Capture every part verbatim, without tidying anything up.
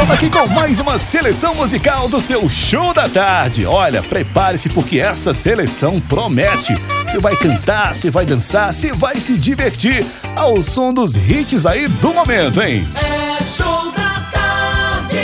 volta aqui com mais uma seleção musical do seu Show da Tarde. Olha, prepare-se porque essa seleção promete. Você vai cantar, você vai dançar, você vai se divertir ao som dos hits aí do momento, hein? É Show da Tarde.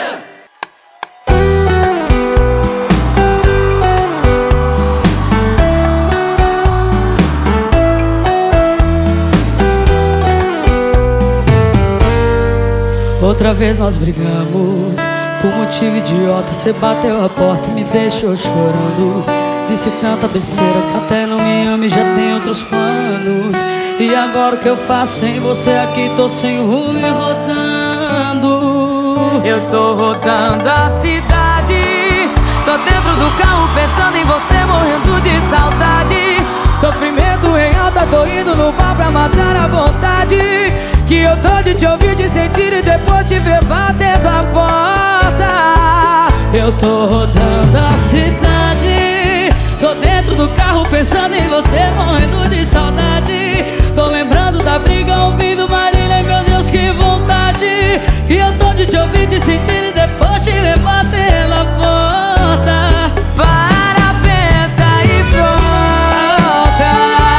Outra vez nós brigamos, por motivo idiota. Cê bateu a porta e me deixou chorando. Disse tanta besteira que até não me ama e já tem outros planos. E agora o que eu faço sem você aqui? Tô sem rumo e rodando. Eu tô rodando a cidade, tô dentro do carro pensando em você, morrendo de saudade. Sofrimento em alta, tô indo no bar pra matar a vontade. Que eu tô de te ouvir, de sentir e depois te ver batendo a porta. Eu tô rodando a cidade, tô dentro do carro pensando em você, morrendo de saudade. Tô lembrando da briga, ouvindo Marília, meu Deus, que vontade. Que eu tô de te ouvir, de sentir e depois te ver batendo a porta. Para, pensa e volta.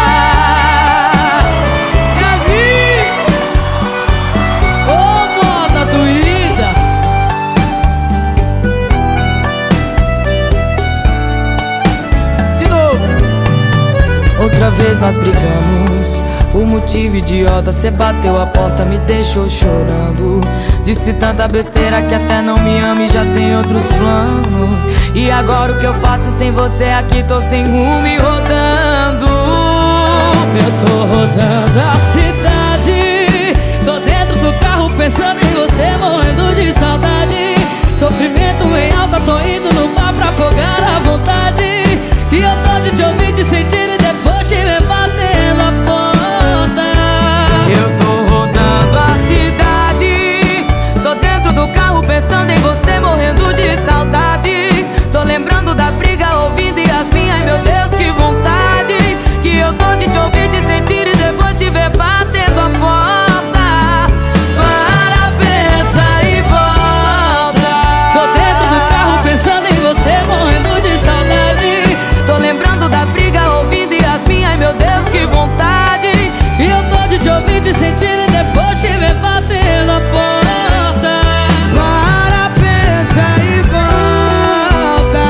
Yasmin! Ô, moda doída! De novo. Outra vez nós brigamos, por motivo idiota. Cê bateu a porta, me deixou chorando. Disse tanta besteira que até não me ama e já tem outros planos. E agora o que eu faço sem você aqui? Tô sem rumo e rodando. Eu tô rodando a cidade, tô dentro do carro pensando em você, morrendo de saudade. Sofrimento em alta, tô indo no bar pra afogar a vontade. Que eu tô de te ouvir, te sentir e depois te ver batendo a porta. Eu tô rodando a cidade, tô dentro do carro pensando em você, morrendo de saudade. Tô lembrando da briga, ouvindo Yasmin, ai meu Deus, que vontade. Que eu tô de te ouvir, te sentir e depois te ver batendo a porta. Para, pensa e volta. Tô dentro do carro pensando em você, morrendo de saudade. Tô lembrando da briga, ouvindo Yasmin, ai meu Deus, que vontade. E eu tô de te ouvir, te sentir e depois te ver batendo a porta. Para, pensa e volta.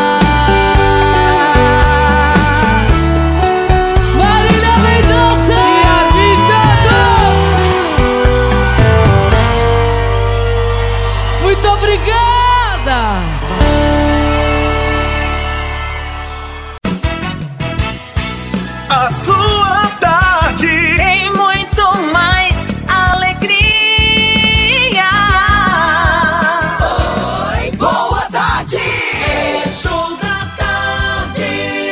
Marília Mendonça! Yasmin Santos! Muito obrigada! A sua tarde. Tem muito mais alegria. Oi, boa tarde. É Show da Tarde.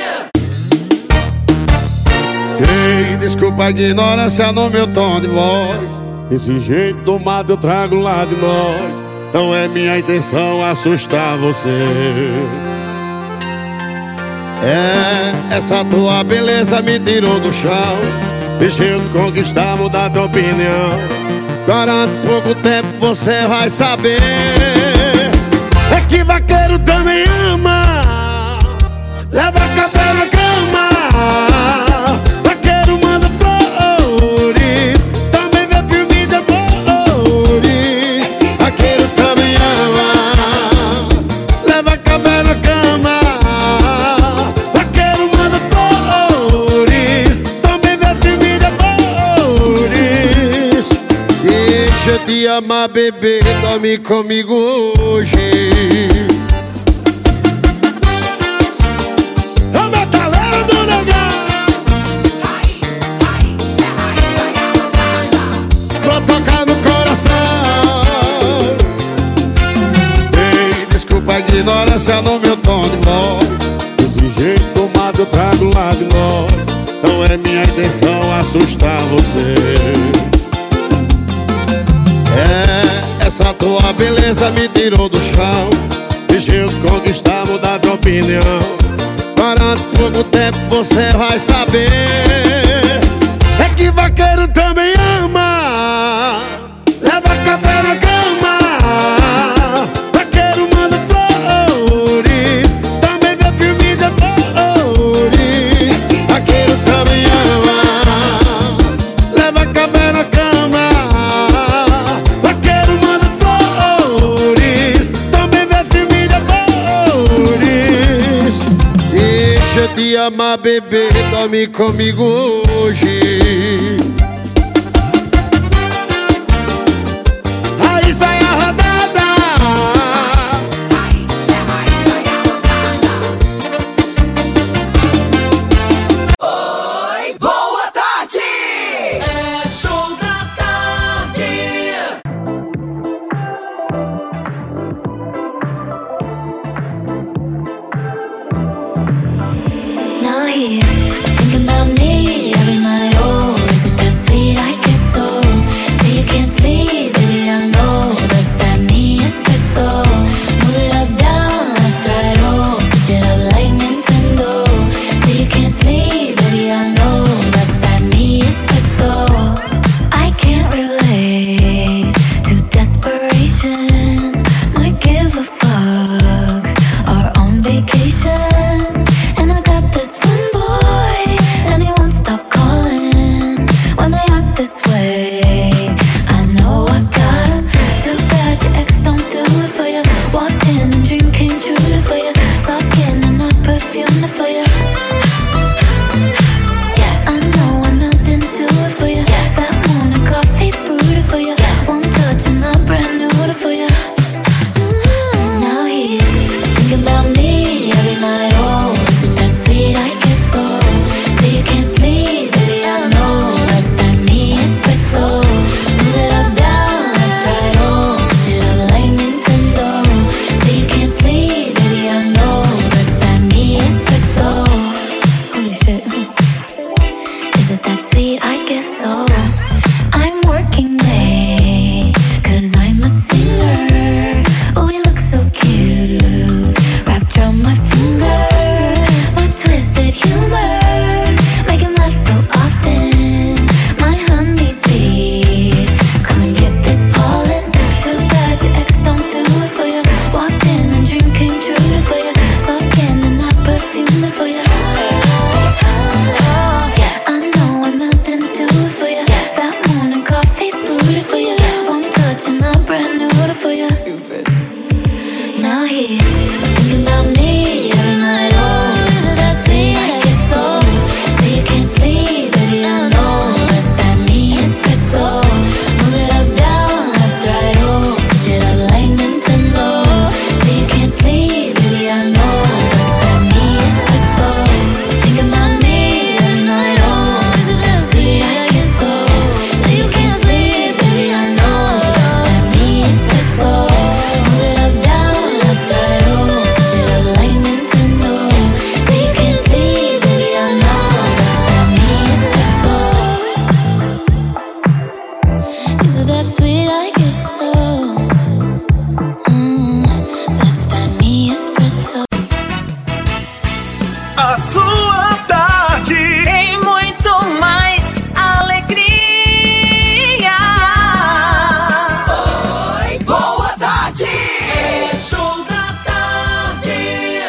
Ei, desculpa a ignorância no meu tom de voz. Esse jeito domado eu trago lá de nós. Não é minha intenção assustar você. É, essa tua beleza me tirou do chão. Deixa eu te conquistar, mudar tua opinião. Garanto pouco tempo você vai saber. É que vaqueiro também ama. Leva café na cama. Vaqueiro manda flores. Também vê filme de amores. Vaqueiro também ama. Leva café na cama. Vaqueiro manda flores. Também vê filme de amores. Deixa eu te amar, bebê. Dorme comigo hoje. É o metaleiro do negão. Pra tocar no coração. Ei, desculpa a ignorância no meu tom de voz. Desse jeito tomado eu trago lá de nós. Não é minha intenção assustar você. É, essa tua beleza me tirou do chão. Deixa eu te conquistar, mudar tua opinião. Garanto pouco tempo você vai saber. É que vaqueiro também ama. Leva café na cama. ama, bebê, dorme comigo hoje. Aí sai a rodada. Oi, boa tarde. É show da tarde. Now he's thinking about me every night. Oh, is it that sweet? I guess so. Say you can't sleep, baby, I know. That's that me espresso. Move it up, down, left, right, oh. Switch it up like Nintendo. Say you can't sleep, baby, I know. That's that me espresso. I can't relate to desperation. Might give a fuck. Are on vacation. And I got this one boy, and he won't stop calling when they act this way. I know I got him. Too bad your ex don't do it for you. Walked in and dream came true for you. Soft skin and not perfume for you. Yes, I know I'm Mountain Dew for you. Yes, that morning coffee brewed for you. Yes, one touch and I'm brand new for you. Mm. Now he's thinking about me every night. Oh, is it that sweet? I guess so. Say you can't sleep, baby, I know. That's that me espresso. Move it up, down, left, right, oh. Switch it up like Nintendo. Say you can't sleep, baby, I know. That's that me espresso. Holy shit. Is it that sweet? I guess so. I'm working late, cause I'm a singer. Oh, we look so cute, wrapped around my finger. My twisted humor, make him laugh so often. My honeybee, come and get this pollen. Too bad your ex don't do it for you. Walked in and dream came true for you. Soft skin and not perfume for you. Yes, I know I'm Mountain Dew for you. Yes, that morning coffee brewed for you. Yes, one touch and I'm brand new for you. Now he's thinking about me every night. Oh, is it that sweet? I guess so. Say you can't sleep, baby, I know. That's that me espresso. Move it up, down, left, right, oh. Switch it up like Nintendo. Say you can't sleep, baby, I know. That's that me espresso. Thinking about me every night. Oh, is it that sweet? I guess so. Say you can't sleep, baby, I know. That's that me espresso. Move it up, down, left, right, oh. Switch it up like Nintendo. Say you can't sleep, baby, I know. That's that me espresso. Is it that sweet? I guess so. Mm, that's that me espresso. A sua tarde. Tem muito mais alegria. Oi, boa tarde. É show da tarde.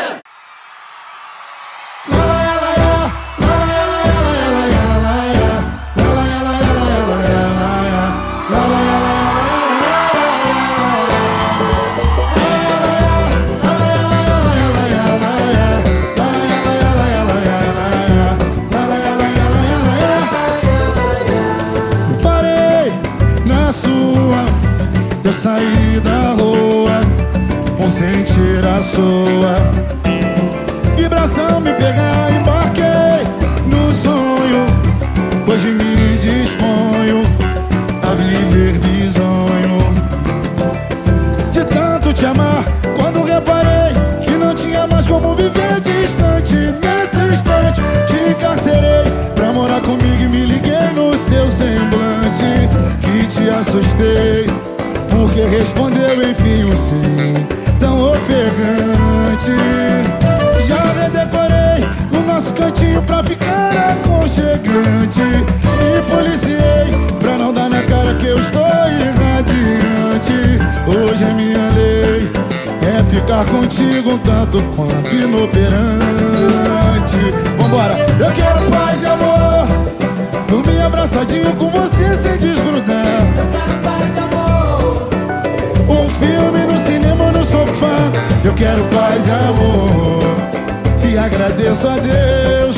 Parei na sua, eu saí da rua com sentir a sua vibração me pegar, embarquei no sonho. Hoje me disponho a viver bisonho de tanto te amar. Quando reparei que não tinha mais como viver distante, nesse instante te encarcerei pra morar comigo e me liguei no seu semblante. Que te assustei porque respondeu enfim um sim tão ofegante. Já redecorei o nosso cantinho pra ficar aconchegante. Me policiei pra não dar na cara que eu estou irradiante. Hoje é minha lei, é ficar contigo um tanto quanto inoperante. Vambora! Eu quero paz e amor, dormir abraçadinho com você sem desgrudar. Eu quero paz e amor, um filme no cinema ou no sofá. Eu quero paz e amor, e agradeço a Deus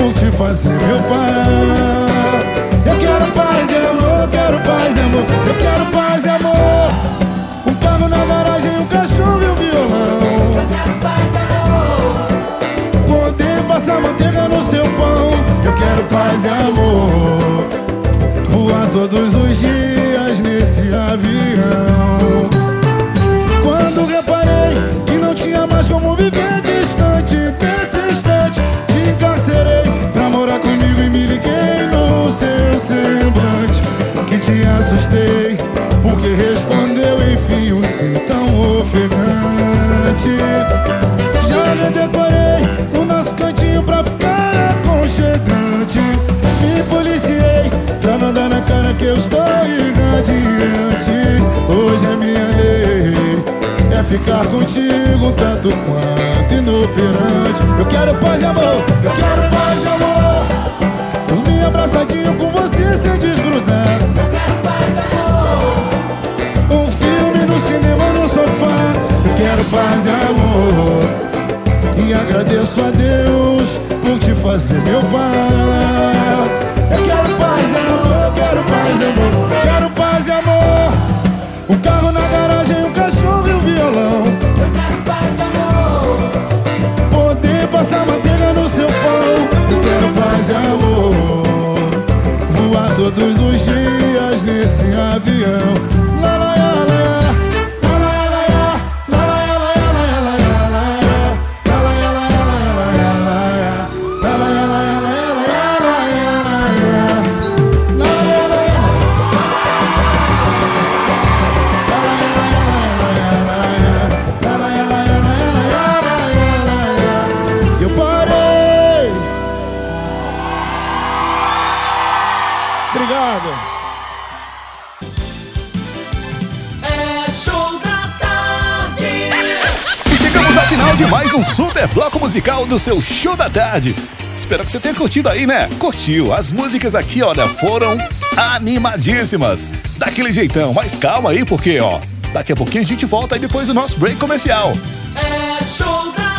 por te fazer meu pai. Eu quero paz e amor, quero paz e amor, eu quero paz e amor. Um carro na garagem, um cachorro e um violão. Eu quero paz e amor. Poder passar manteiga no seu pão. Eu quero paz e amor. Voar todos os dias nesse avião. Quando reparei que não tinha mais como viver distante desse instante, te encarcerei pra morar comigo e me liguei no seu semblante. Que te assustei, porque respondeu enfim um sim tão ofegante. Já redecorei o nosso cantinho pra ficar aconchegante. Me policiei pra não dar na cara que eu estou irradiante. Hoje é minha lei, é ficar contigo tanto quanto inoperante. Eu quero paz e amor, eu quero paz e amor. Dormir abraçadinho com você sem desgrudar. Eu quero paz e amor. Um filme no cinema, no sofá. Eu quero paz e amor. E agradeço a Deus por te fazer meu pai. Eu quero paz e amor, eu quero paz e amor, eu quero paz e amor. Um carro na garagem, um cachorro e um violão. Eu quero paz e amor. Poder passar manteiga no seu pão. Eu quero paz e amor. Voar todos os dias nesse avião. Lá, lá, lá, lá. Obrigado. É show da tarde. E chegamos ao final de mais um super bloco musical do seu Show da Tarde. Espero que você tenha curtido aí, né? Curtiu? As músicas aqui, olha, foram animadíssimas. Daquele jeitão, mas calma aí, porque, ó, daqui a pouquinho a gente volta aí depois do nosso break comercial. É show da